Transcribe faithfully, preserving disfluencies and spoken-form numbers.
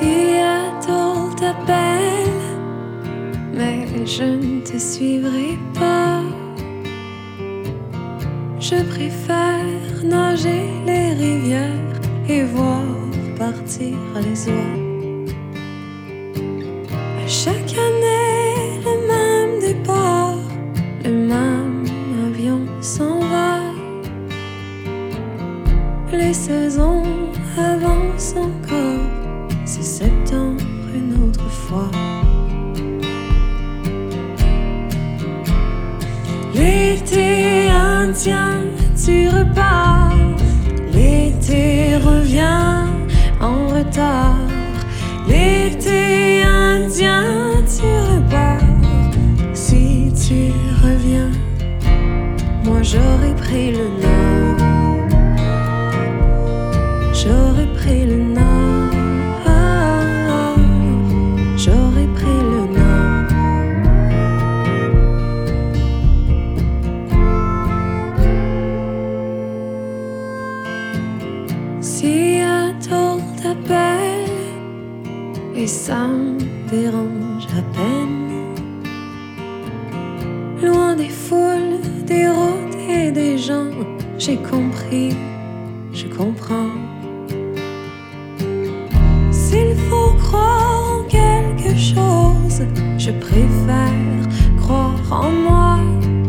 Seattle t'appelle, mais je ne te suivrai pas. Je préfère nager les rivières et voir partir les oies. À chaque année, le même départ, le même avion s'en va. Les saisons avancent encore, c'est septembre une autre fois. L'été indien, tu repars. L'été revient en retard. L'été indien, tu repars. Si tu reviens, moi j'aurais pris le nord. J'aurais pris le nord. J'aurais pris le nord. Seattle t'appelle et ça me dérange à peine. Loin des foules, des routes et des gens, j'ai compris, je comprends. S'il faut croire en quelque chose, je préfère croire en moi.